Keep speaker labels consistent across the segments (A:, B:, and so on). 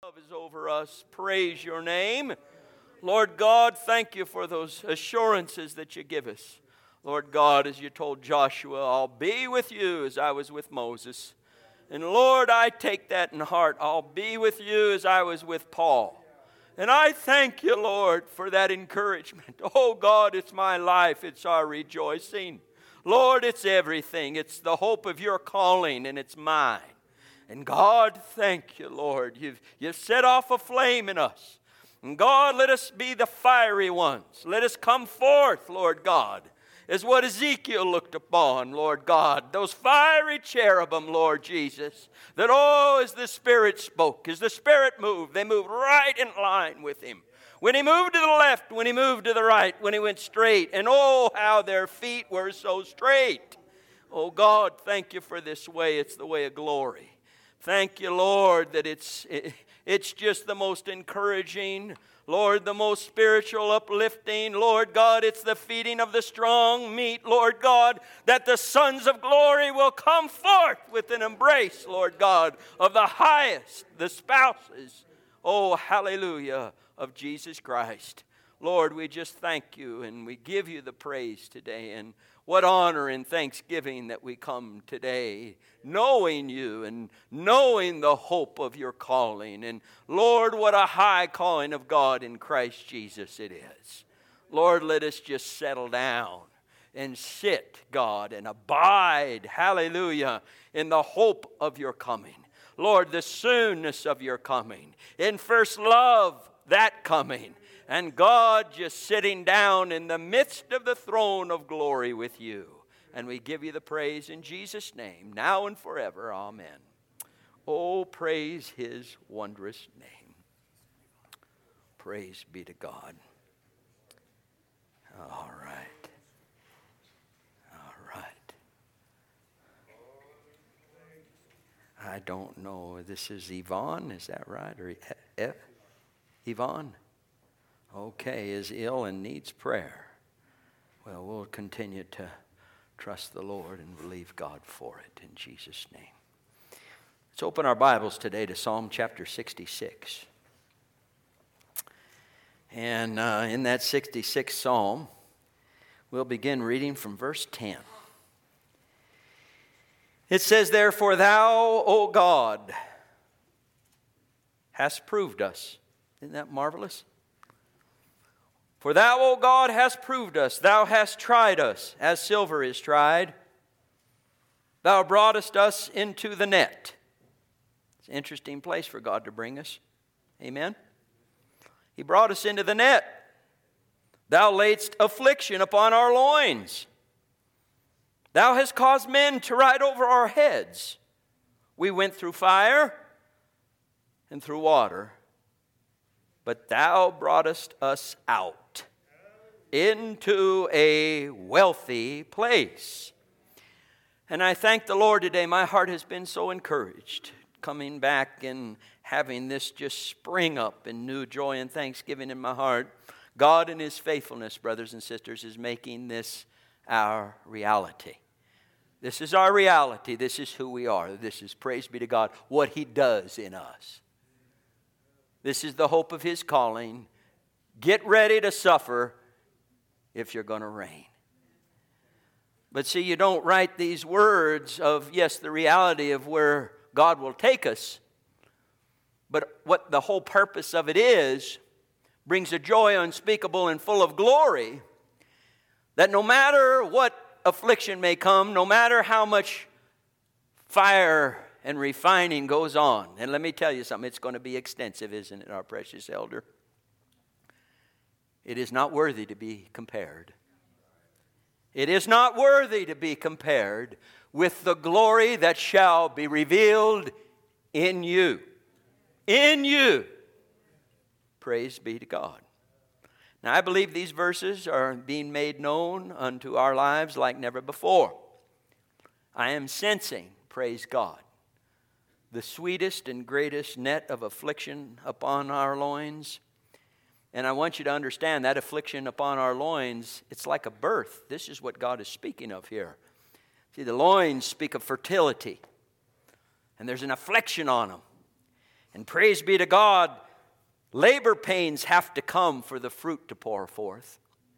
A: Love is over us. Praise your name. Lord God, thank you for those assurances that you give us. Lord God, as you told Joshua, I'll be with you as I was with Moses. And Lord, I take that in heart. I'll be with you as I was with Paul. And I thank you, Lord, for that encouragement. Oh God, it's my life. It's our rejoicing. Lord, it's everything. It's the hope of your calling, and it's mine. And God, thank you, Lord. You've set off a flame in us. And God, let us be the fiery ones. Let us come forth, Lord God, as what Ezekiel looked upon, Lord God. Those fiery cherubim, Lord Jesus, that, as the Spirit spoke, as the Spirit moved, they moved right in line with Him. When He moved to the left, when He moved to the right, when He went straight, and how their feet were so straight. Oh God, thank you for this way. It's the way of glory. Thank you, Lord, that it's just the most encouraging, Lord, the most spiritual uplifting. Lord God, it's the feeding of the strong meat, Lord God, that the sons of glory will come forth with an embrace, Lord God, of the highest, the spouses, hallelujah, of Jesus Christ. Lord, we just thank you and we give you the praise today. And what honor and thanksgiving that we come today, knowing you and knowing the hope of your calling. And Lord, what a high calling of God in Christ Jesus it is. Lord, let us just settle down and sit, God, and abide, hallelujah, in the hope of your coming. Lord, the soonness of your coming. In first love, that coming. And God just sitting down in the midst of the throne of glory with you. And we give you the praise in Jesus' name, now and forever. Amen. Oh, praise His wondrous name. Praise be to God. All right. All right. I don't know. This is Yvonne, is that right? Or Yvonne? Okay, is ill and needs prayer. Well, we'll continue to trust the Lord and believe God for it in Jesus' name. Let's open our Bibles today to Psalm chapter 66. And in that 66th Psalm, we'll begin reading from verse 10. It says, Therefore thou, O God, hast proved us. Isn't that marvelous? For thou, O God, hast proved us. Thou hast tried us, as silver is tried. Thou broughtest us into the net. It's an interesting place for God to bring us. Amen? He brought us into the net. Thou laidst affliction upon our loins. Thou hast caused men to ride over our heads. We went through fire and through water, but thou broughtest us out into a wealthy place. And I thank the Lord today. My heart has been so encouraged coming back and having this just spring up in new joy and thanksgiving in my heart. God in His faithfulness, brothers and sisters, is making this our reality. This is our reality. This is who we are. This is, praise be to God, what He does in us. This is the hope of His calling. Get ready to suffer if you're going to reign. But see, you don't write these words of, yes, the reality of where God will take us. But what the whole purpose of it is, brings a joy unspeakable and full of glory, that no matter what affliction may come, no matter how much fire and refining goes on. And let me tell you something, it's going to be extensive, isn't it, our precious elder? It is not worthy to be compared. It is not worthy to be compared with the glory that shall be revealed in you. In you. Praise be to God. Now, I believe these verses are being made known unto our lives like never before. I am sensing, praise God, the sweetest and greatest net of affliction upon our loins. And I want you to understand that affliction upon our loins, it's like a birth. This is what God is speaking of here. See, the loins speak of fertility. And there's an affliction on them. And praise be to God, labor pains have to come for the fruit to pour forth.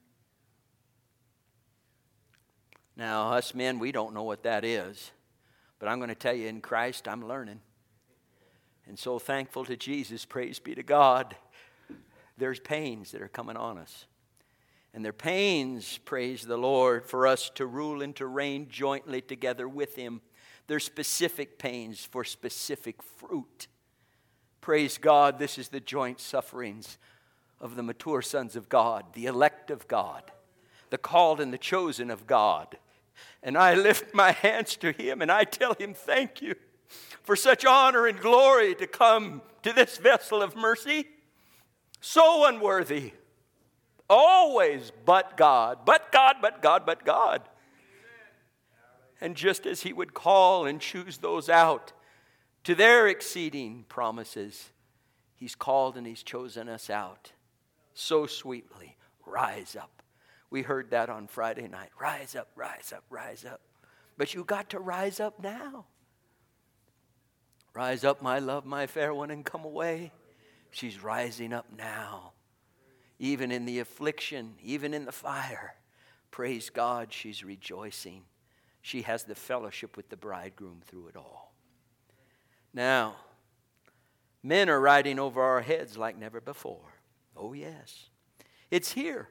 A: Now, us men, we don't know what that is. But I'm going to tell you, in Christ, I'm learning. And so thankful to Jesus, praise be to God. There's pains that are coming on us. And they're pains, praise the Lord, for us to rule and to reign jointly together with Him. They're specific pains for specific fruit. Praise God, this is the joint sufferings of the mature sons of God, the elect of God, the called and the chosen of God. And I lift my hands to Him and I tell Him, thank you for such honor and glory to come to this vessel of mercy. So unworthy. Always but God, but God, but God, but God. And just as He would call and choose those out to their exceeding promises, He's called and He's chosen us out so sweetly. Rise up. We heard that on Friday night. Rise up, rise up, rise up. But you got to rise up now. Rise up, my love, my fair one, and come away. She's rising up now. Even in the affliction, even in the fire. Praise God, she's rejoicing. She has the fellowship with the bridegroom through it all. Now, men are riding over our heads like never before. Oh, yes. It's here.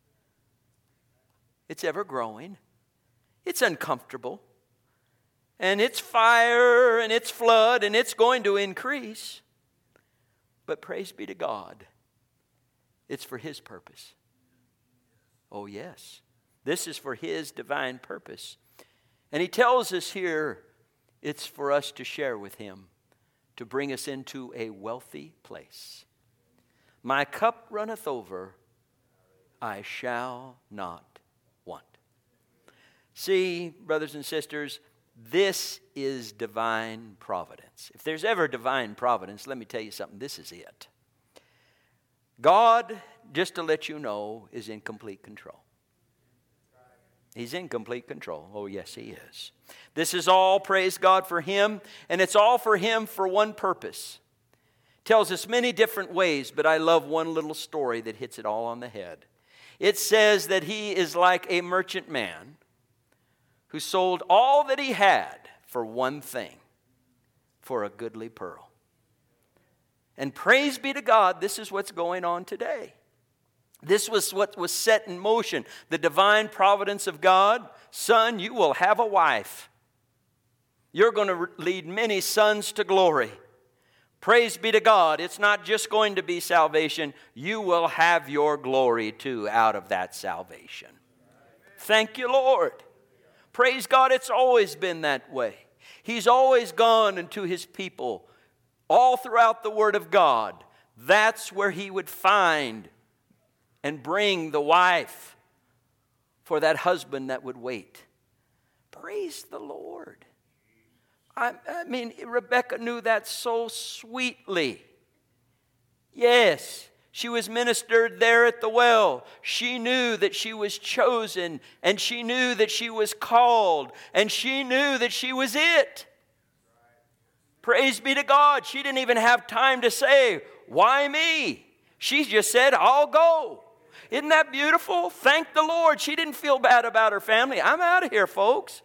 A: It's ever growing. It's uncomfortable. And it's fire and it's flood and it's going to increase. But praise be to God. It's for His purpose. Oh, yes. This is for His divine purpose. And He tells us here it's for us to share with Him, to bring us into a wealthy place. My cup runneth over, I shall not want. See, brothers and sisters, this is divine providence. If there's ever divine providence, let me tell you something, this is it. God, just to let you know, is in complete control. He's in complete control. Oh, yes, He is. This is all, praise God, for Him, and it's all for Him for one purpose. Tells us many different ways, but I love one little story that hits it all on the head. It says that He is like a merchant man who sold all that he had for one thing, for a goodly pearl. And praise be to God, this is what's going on today. This was what was set in motion. The divine providence of God. Son, you will have a wife. You're going to lead many sons to glory. Praise be to God. It's not just going to be salvation. You will have your glory too out of that salvation. Thank you, Lord. Praise God, it's always been that way. He's always gone into His people all throughout the Word of God. That's where He would find and bring the wife for that husband that would wait. Praise the Lord. I mean, Rebecca knew that so sweetly. Yes, she was ministered there at the well. She knew that she was chosen, and she knew that she was called, and she knew that she was it. Praise be to God. She didn't even have time to say, why me? She just said, I'll go. Isn't that beautiful? Thank the Lord. She didn't feel bad about her family. I'm out of here, folks.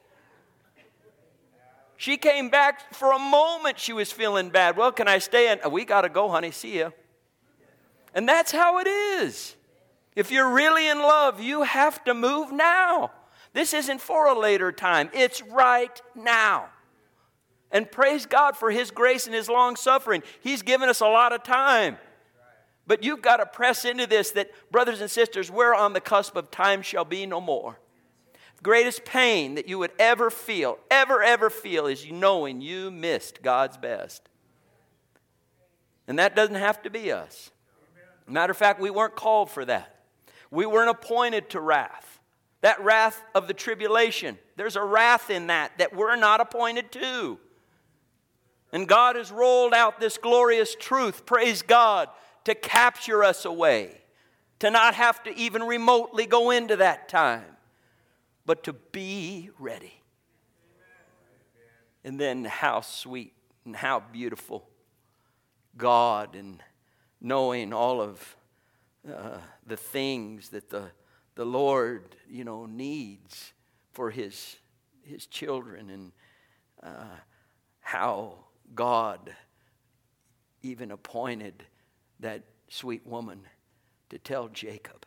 A: She came back for a moment. She was feeling bad. Well, can I stay? We got to go, honey. See ya. And that's how it is. If you're really in love, you have to move now. This isn't for a later time. It's right now. And praise God for His grace and His long suffering. He's given us a lot of time. But you've got to press into this that, brothers and sisters, we're on the cusp of time shall be no more. The greatest pain that you would ever feel, ever feel, is knowing you missed God's best. And that doesn't have to be us. Matter of fact, we weren't called for that. We weren't appointed to wrath. That wrath of the tribulation. There's a wrath in that we're not appointed to. And God has rolled out this glorious truth, praise God, to capture us away. To not have to even remotely go into that time. But to be ready. And then how sweet and how beautiful God and knowing all of the things that the Lord, needs for His children, and how God even appointed that sweet woman to tell Jacob,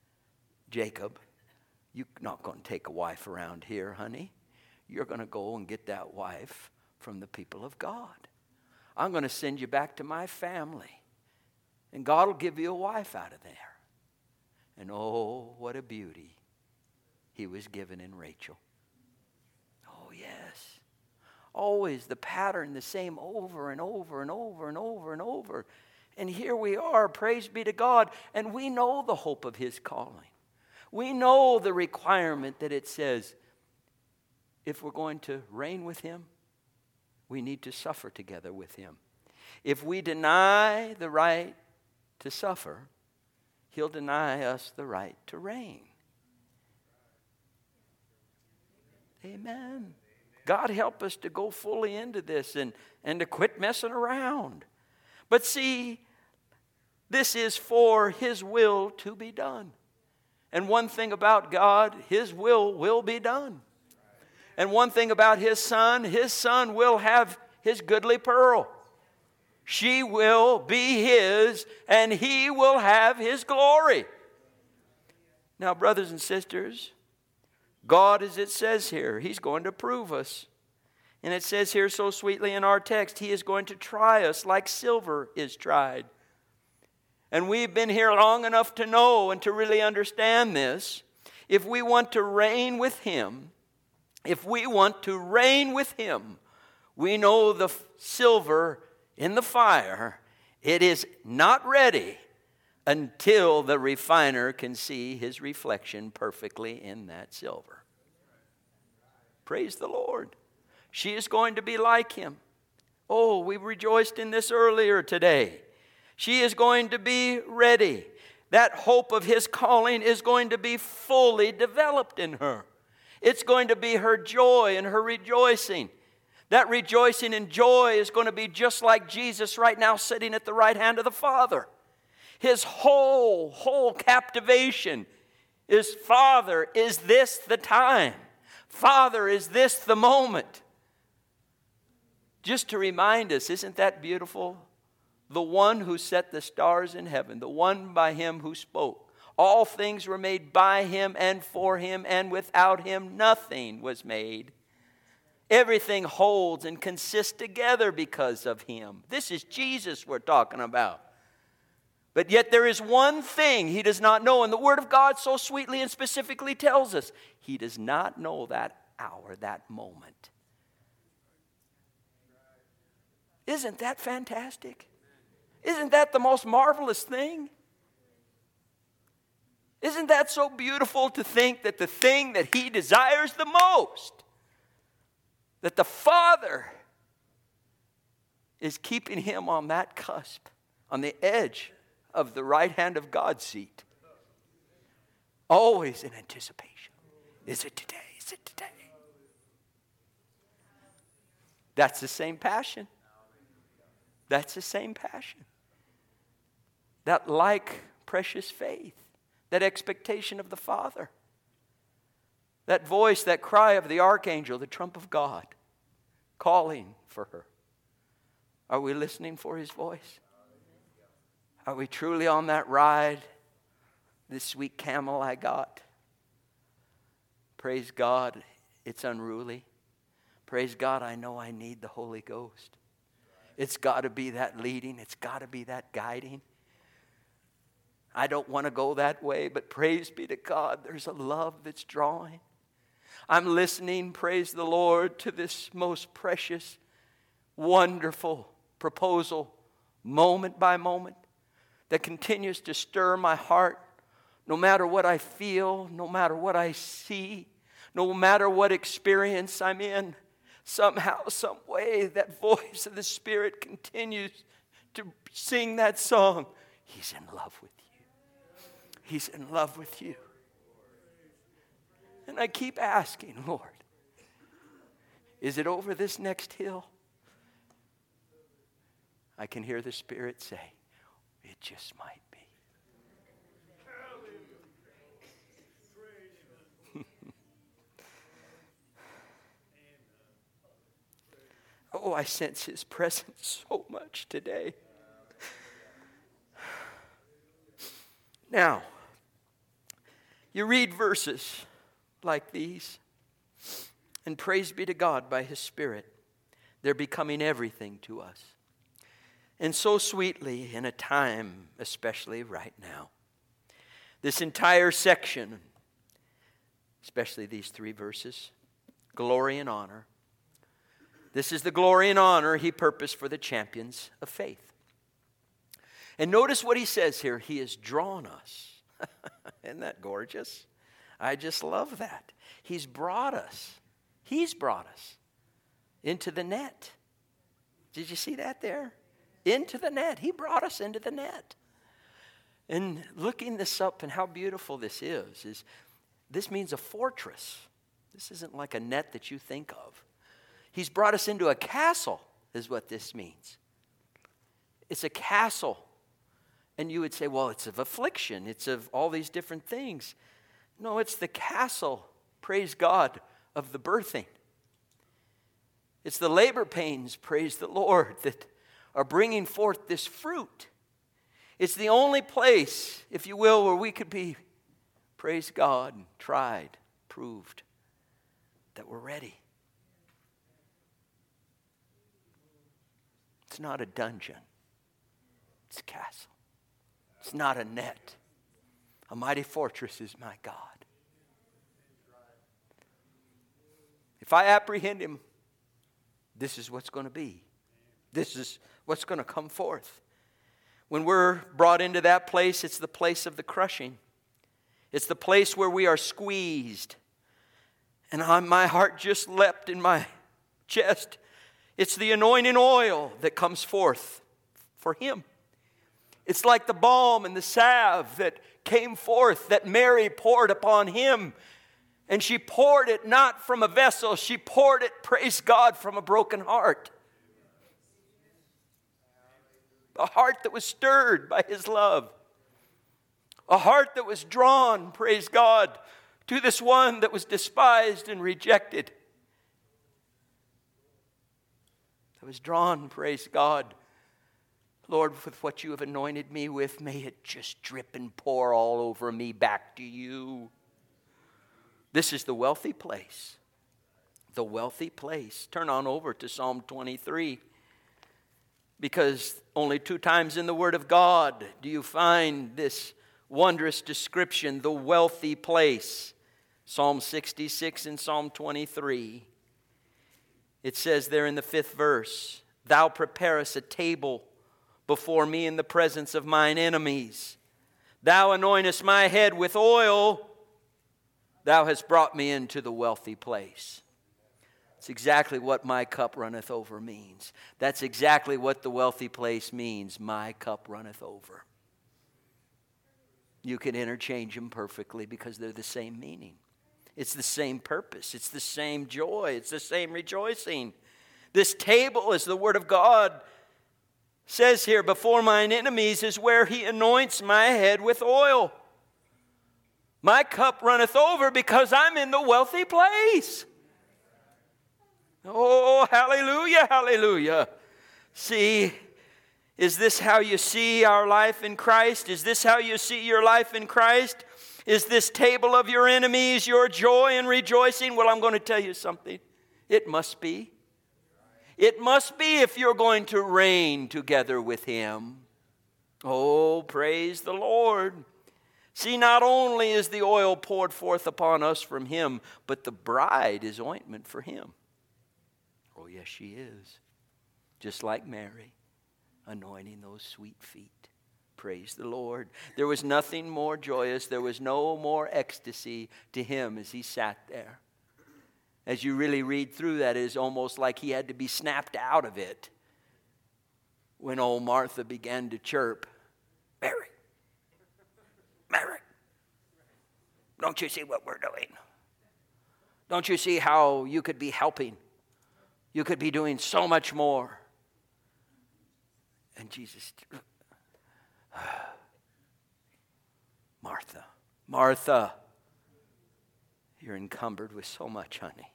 A: you're not going to take a wife around here, honey. You're going to go and get that wife from the people of God. I'm going to send you back to my family, and God will give you a wife out of there. And oh, what a beauty He was given in Rachel. Oh, yes. Always the pattern, the same over and over and over and over and over. And here we are, praise be to God, and we know the hope of His calling. We know the requirement that it says, if we're going to reign with Him, we need to suffer together with Him. If we deny the right to suffer, He'll deny us the right to reign. Amen. God help us to go fully into this and to quit messing around. But see, this is for His will to be done. And one thing about God, His will be done. And one thing about His Son will have His goodly pearl. She will be His, and He will have His glory. Now, brothers and sisters, God, as it says here, He's going to prove us. And it says here so sweetly in our text, He is going to try us like silver is tried. And we've been here long enough to know and to really understand this. If we want to reign with Him, we know the silver in the fire, it is not ready until the refiner can see his reflection perfectly in that silver. Praise the Lord. She is going to be like Him. Oh, we rejoiced in this earlier today. She is going to be ready. That hope of His calling is going to be fully developed in her. It's going to be her joy and her rejoicing. That rejoicing and joy is going to be just like Jesus right now sitting at the right hand of the Father. His whole captivation is, Father, is this the time? Father, is this the moment? Just to remind us, isn't that beautiful? The one who set the stars in heaven, the one by Him who spoke. All things were made by Him and for Him, and without Him nothing was made. Everything holds and consists together because of Him. This is Jesus we're talking about. But yet there is one thing He does not know, and the Word of God so sweetly and specifically tells us, He does not know that hour, that moment. Isn't that fantastic? Isn't that the most marvelous thing? Isn't that so beautiful to think that the thing that He desires the most, that the Father is keeping Him on that cusp, on the edge of the right hand of God's seat, always in anticipation. Is it today? Is it today? That's the same passion. That's the same passion. That like precious faith, that expectation of the Father, that voice, that cry of the archangel, the trump of God, calling for her. Are we listening for His voice? Are we truly on that ride, this sweet camel I got? Praise God, it's unruly. Praise God, I know I need the Holy Ghost. It's got to be that leading. It's got to be that guiding. I don't want to go that way, but praise be to God, there's a love that's drawing. I'm listening, praise the Lord, to this most precious, wonderful proposal, moment by moment, that continues to stir my heart, no matter what I feel, no matter what I see, no matter what experience I'm in. Somehow, some way, that voice of the Spirit continues to sing that song. He's in love with you. He's in love with you. And I keep asking, Lord, is it over this next hill? I can hear the Spirit say, it just might be. Oh, I sense His presence so much today. Now, you read verses like these, and praise be to God by His Spirit, they're becoming everything to us. And so sweetly in a time, especially right now. This entire section, especially these 3 verses, glory and honor. This is the glory and honor He purposed for the champions of faith. And notice what He says here. He has drawn us. Isn't that gorgeous? I just love that. He's brought us. He's brought us into the net. Did you see that there? Into the net. He brought us into the net. And looking this up and how beautiful this is this means a fortress. This isn't like a net that you think of. He's brought us into a castle, is what this means. It's a castle. And you would say, well, it's of affliction. It's of all these different things. No, it's the castle, praise God, of the birthing. It's the labor pains, praise the Lord, that are bringing forth this fruit. It's the only place, if you will, where we could be, praise God, tried, proved, that we're ready. It's not a dungeon. It's a castle. It's not a net. A mighty fortress is my God. If I apprehend Him, this is what's going to be. This is what's going to come forth. When we're brought into that place, it's the place of the crushing. It's the place where we are squeezed. And my heart just leapt in my chest. It's the anointing oil that comes forth for Him. It's like the balm and the salve that came forth that Mary poured upon Him. And she poured it not from a vessel. She poured it, praise God, from a broken heart. A heart that was stirred by His love. A heart that was drawn, praise God, to this one that was despised and rejected. I was drawn, praise God. Lord, with what you have anointed me with, may it just drip and pour all over me back to you. This is the wealthy place. The wealthy place. Turn on over to Psalm 23. Because only 2 times in the Word of God do you find this wondrous description, the wealthy place. Psalm 66 and Psalm 23. It says there in the 5th verse, Thou preparest a table before me in the presence of mine enemies. Thou anointest my head with oil. Thou hast brought me into the wealthy place. It's exactly what my cup runneth over means. That's exactly what the wealthy place means. My cup runneth over. You can interchange them perfectly because they're the same meaning. It's the same purpose. It's the same joy. It's the same rejoicing. This table, as the Word of God says here, before mine enemies is where He anoints my head with oil. My cup runneth over because I'm in the wealthy place. Oh, hallelujah, hallelujah. See, is this how you see our life in Christ? Is this how you see your life in Christ? Is this table of your enemies your joy and rejoicing? Well, I'm going to tell you something. It must be. It must be if you're going to reign together with Him. Oh, praise the Lord. See, not only is the oil poured forth upon us from Him, but the bride is ointment for Him. Oh, yes, she is. Just like Mary, anointing those sweet feet. Praise the Lord. There was nothing more joyous. There was no more ecstasy to Him as He sat there. As you really read through that, it is almost like He had to be snapped out of it when old Martha began to chirp, Mary, Mary, don't you see what we're doing? Don't you see how you could be helping? You could be doing so much more. And Jesus, Martha, Martha, you're encumbered with so much, honey.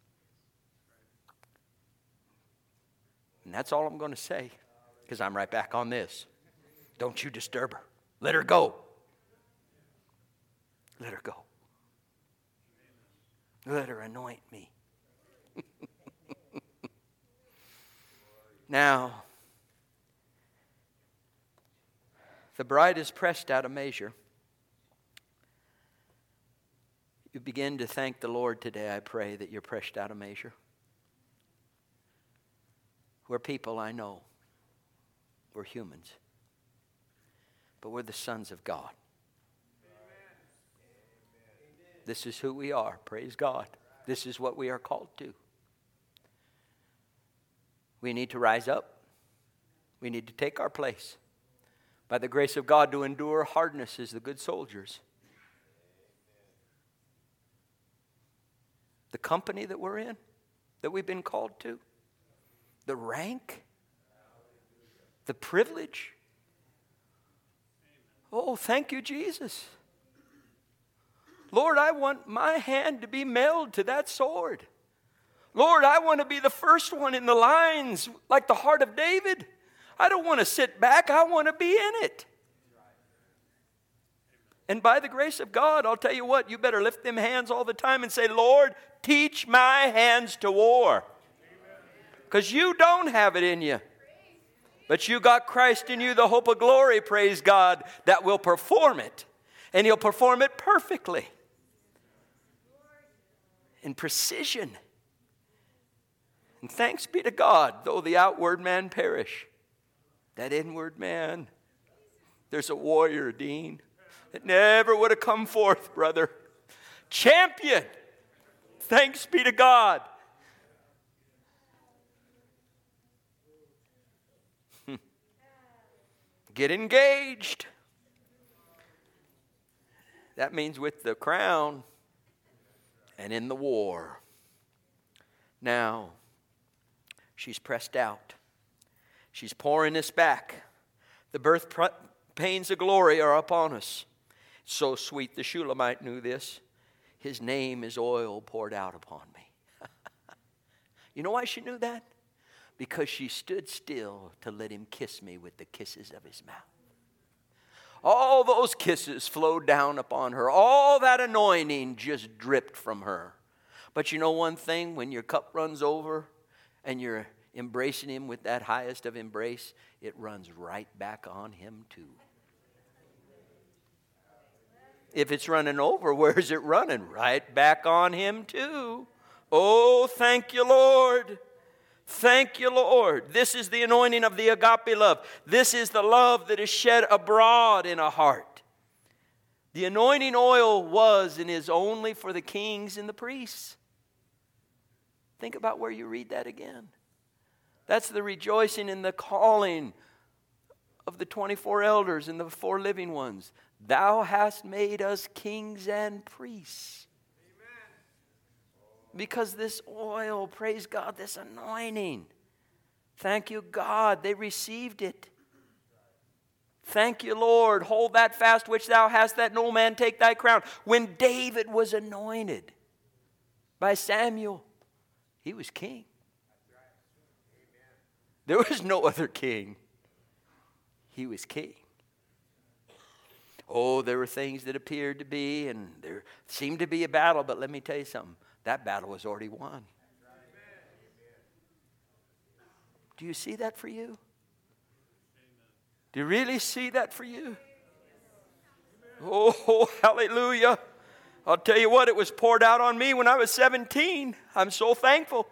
A: And that's all I'm going to say, because I'm right back on this. Don't you disturb her. Let her go. Let her go. Let her anoint me. Now, the bride is pressed out of measure. You begin to thank the Lord today, I pray, that you're pressed out of measure. We're people, I know. We're humans. But we're the sons of God. This is who we are, praise God. This is what we are called to. We need to rise up. We need to take our place. By the grace of God, to endure hardness as the good soldiers. The company that we're in, that we've been called to, the rank, the privilege. Oh, thank you, Jesus. Lord, I want my hand to be nailed to that sword. Lord, I want to be the first one in the lines like the heart of David. I don't want to sit back. I want to be in it. And by the grace of God, I'll tell you what, you better lift them hands all the time and say, Lord, teach my hands to war. Because you don't have it in you. But you got Christ in you, the hope of glory, praise God, that will perform it. And He'll perform it perfectly. In precision. And thanks be to God, though the outward man perish. That inward man, there's a warrior, Dean, that never would have come forth, brother. Champion. Thanks be to God. Get engaged. That means with the crown and in the war. Now, she's pressed out. She's pouring us back. The birth pains of glory are upon us. So sweet, the Shulamite knew this. His name is oil poured out upon me. You know why she knew that? Because she stood still to let him kiss me with the kisses of his mouth. All those kisses flowed down upon her. All that anointing just dripped from her. But you know one thing, when your cup runs over and you're embracing him with that highest of embrace, it runs right back on him too. If it's running over, where's it running? Right back on him too. Oh, thank you, Lord. Thank you, Lord. This is the anointing of the agape love. This is the love that is shed abroad in a heart. The anointing oil was and is only for the kings and the priests. Think about where you read that again. That's the rejoicing in the calling of the 24 elders and the 4 living ones. Thou hast made us kings and priests. Because this oil, praise God, this anointing. Thank you, God, they received it. Thank you, Lord. Hold that fast which thou hast, that no man take thy crown. When David was anointed by Samuel, he was king. There was no other king. He was king. Oh, there were things that appeared to be, and there seemed to be a battle, but let me tell you something. That battle was already won. Do you see that for you? Do you really see that for you? Oh, hallelujah. I'll tell you what, it was poured out on me when I was 17. I'm so thankful.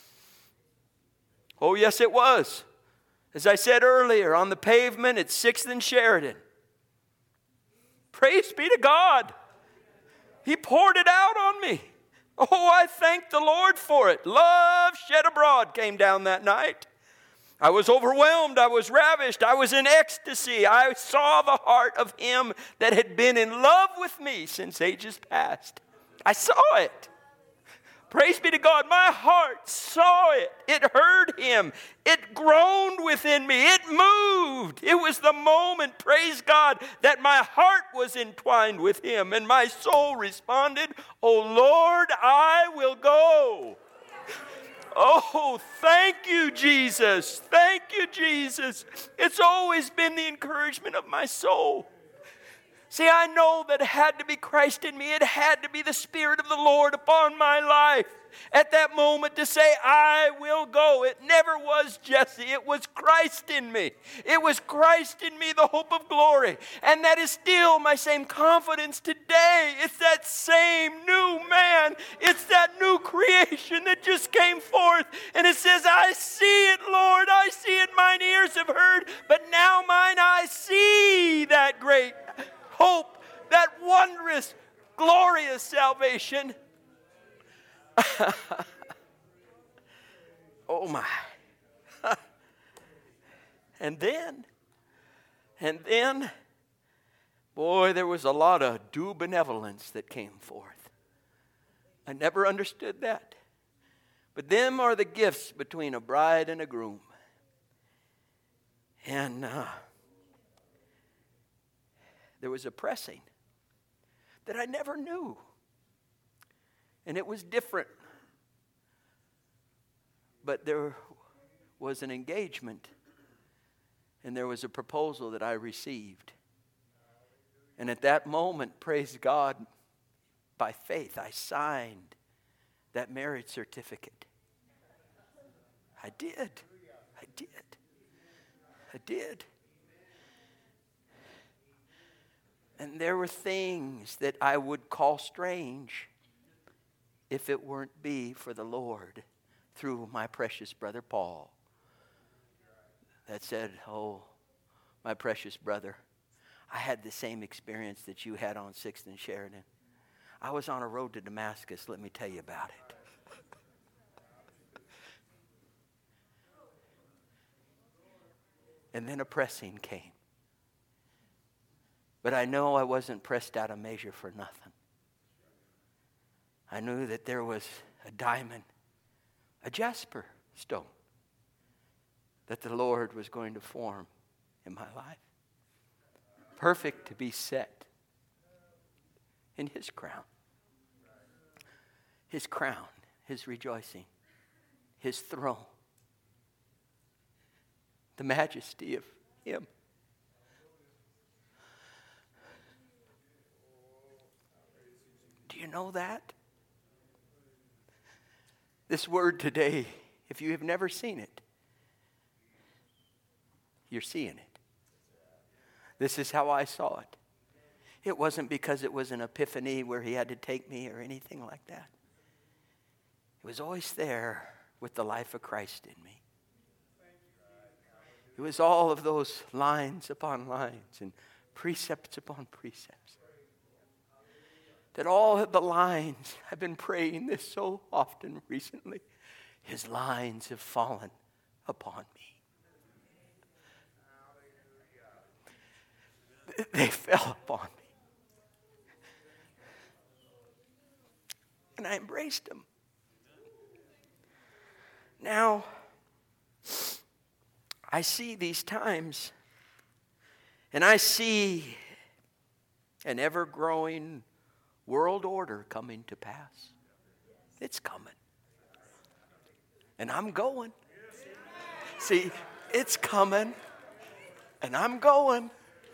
A: Oh, yes, it was. As I said earlier, on the pavement at 6th and Sheridan. Praise be to God. He poured it out on me. Oh, I thank the Lord for it. Love shed abroad came down that night. I was overwhelmed. I was ravished. I was in ecstasy. I saw the heart of him that had been in love with me since ages past. I saw it. Praise be to God. My heart saw it. It heard him. It groaned within me. It moved. It was the moment, praise God, that my heart was entwined with him. And my soul responded, "Oh Lord, I will go." Oh, thank you, Jesus. Thank you, Jesus. It's always been the encouragement of my soul. See, I know that it had to be Christ in me. It had to be the Spirit of the Lord upon my life at that moment to say, "I will go." It never was Jesse. It was Christ in me. It was Christ in me, the hope of glory. And that is still my same confidence today. It's that same new man. It's that new creation that just came forth. And it says, "I see it, Lord. I see it. Mine ears have heard. But now mine eyes see that great hope, that wondrous, glorious salvation." Oh my. And then, boy, there was a lot of due benevolence that came forth. I never understood that. But them are the gifts between a bride and a groom. And there was a pressing that I never knew. And it was different. But there was an engagement. And there was a proposal that I received. And at that moment, praise God, by faith, I signed that marriage certificate. I did. And there were things that I would call strange if it weren't be for the Lord through my precious brother Paul that said, "Oh, my precious brother, I had the same experience that you had on 6th and Sheridan. I was on a road to Damascus. Let me tell you about it." And then a pressing came. But I know I wasn't pressed out of measure for nothing. I knew that there was a diamond, a jasper stone, that the Lord was going to form in my life. Perfect to be set in his crown. His crown, his rejoicing, his throne, the majesty of him. Do you know that? This word today, if you have never seen it, you're seeing it. This is how I saw it. It wasn't because it was an epiphany where he had to take me or anything like that. It was always there with the life of Christ in me. It was all of those lines upon lines and precepts upon precepts. That all of the lines, I've been praying this so often recently, his lines have fallen upon me. They fell upon me. And I embraced them. Now, I see these times, and I see an ever-growing world order coming to pass. It's coming. And I'm going. See, it's coming, and I'm going.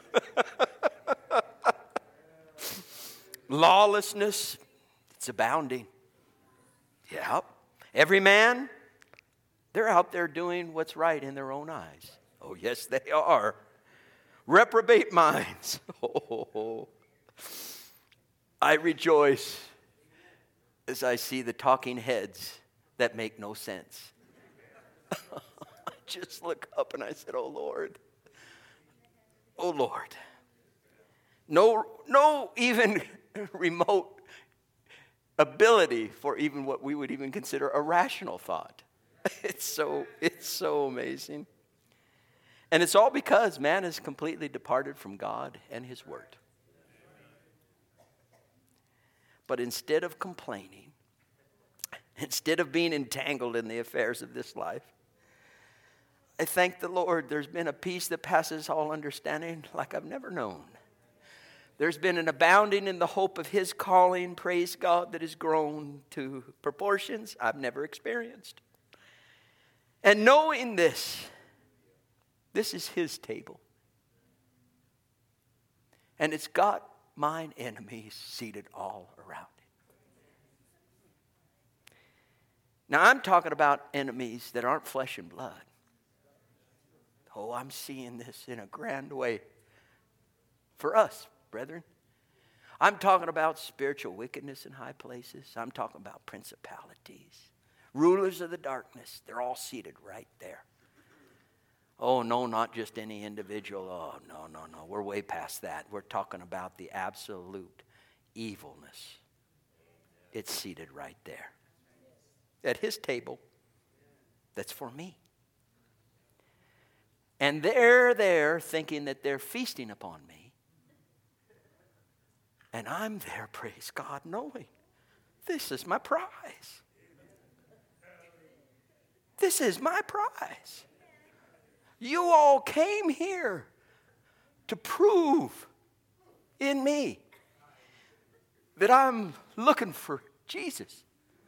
A: Lawlessness, it's abounding. Yep. Every man, they're out there doing what's right in their own eyes. Oh, yes, they are. Reprobate minds. Oh, I rejoice as I see the talking heads that make no sense. I just look up and I said, "Oh, Lord. Oh, Lord." No even remote ability for even what we would even consider a rational thought. It's so amazing. And it's all because man has completely departed from God and his word. But instead of complaining instead of being entangled in the affairs of this life. I thank the Lord there's been a peace that passes all understanding like I've never known. There's been an abounding in the hope of His calling, praise God, that has grown to proportions I've never experienced. And knowing this is His table. And it's got mine enemies seated all around it. Now I'm talking about enemies that aren't flesh and blood. Oh, I'm seeing this in a grand way for us, brethren. I'm talking about spiritual wickedness in high places. I'm talking about principalities, rulers of the darkness. They're all seated right there. Oh, no, not just any individual. Oh, no. We're way past that. We're talking about the absolute evilness. It's seated right there at His table that's for me. And they're there thinking that they're feasting upon me. And I'm there, praise God, knowing this is my prize. This is my prize. You all came here to prove in me that I'm looking for Jesus.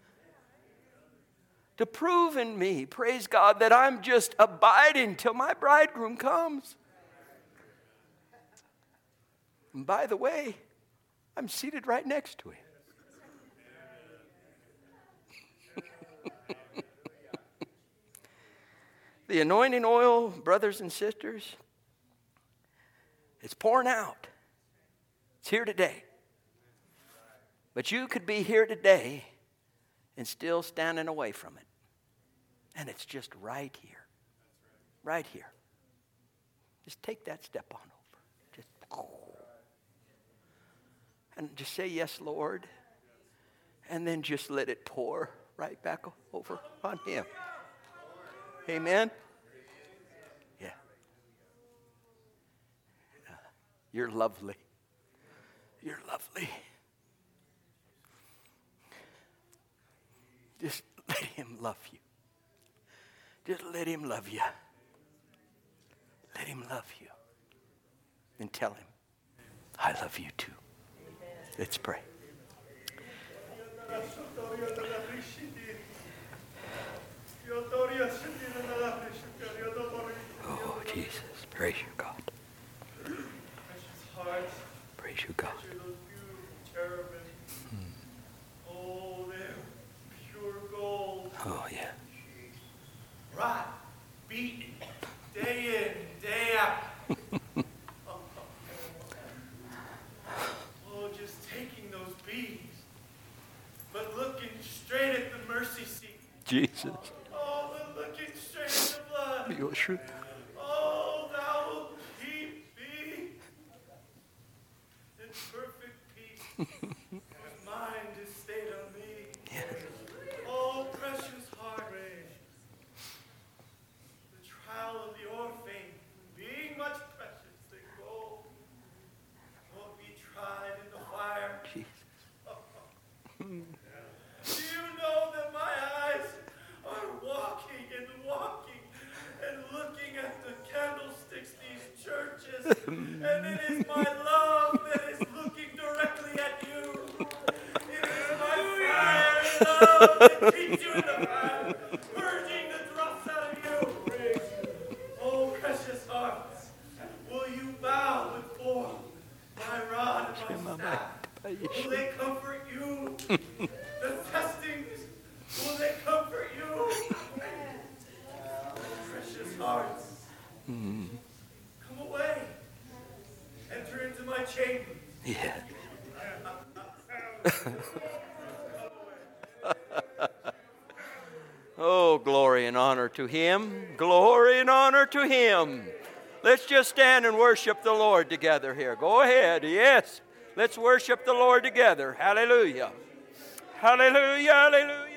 A: To prove in me, praise God, that I'm just abiding till my bridegroom comes. And by the way, I'm seated right next to Him. The anointing oil, brothers and sisters, it's pouring out. It's here today. But you could be here today and still standing away from it. And it's just right here. Right here. Just take that step on over. And just say, yes, Lord. And then just let it pour right back over on Him. Amen? Yeah. You're lovely. You're lovely. Just let Him love you. Just let Him love you. Let Him love you. And tell Him, I love you too. Let's pray. Oh, Jesus. Praise you, God. Praise you, God.
B: Oh, they're pure gold.
A: Oh, yeah.
B: Right. Beaten day in, day out. Oh, just taking those beatings, but looking straight at the mercy seat.
A: Jesus.
B: Oh, but looking straight at the blood.
A: Your truth.
B: Oh, thou wilt keep me in perfect peace. Whose mind is stayed on me.
A: Yes.
B: Oh, precious heart. The trial of the orphan, being much precious than gold, won't be tried in the fire.
A: Jesus.
B: Do you know that my eyes are walking and looking at the candlesticks, these churches, and it is my love that is looking directly at you. It is my fire love that keeps you in the fire, purging the dross out of you. Oh, precious hearts, will you bow before my rod and my staff? Will they comfort you? The testings, will they comfort you? Precious hearts, come away. Enter into my chamber.
A: Yeah. Oh, glory and honor to Him. Glory and honor to Him. Let's just stand and worship the Lord together here. Go ahead. Yes. Let's worship the Lord together. Hallelujah. Hallelujah. Hallelujah.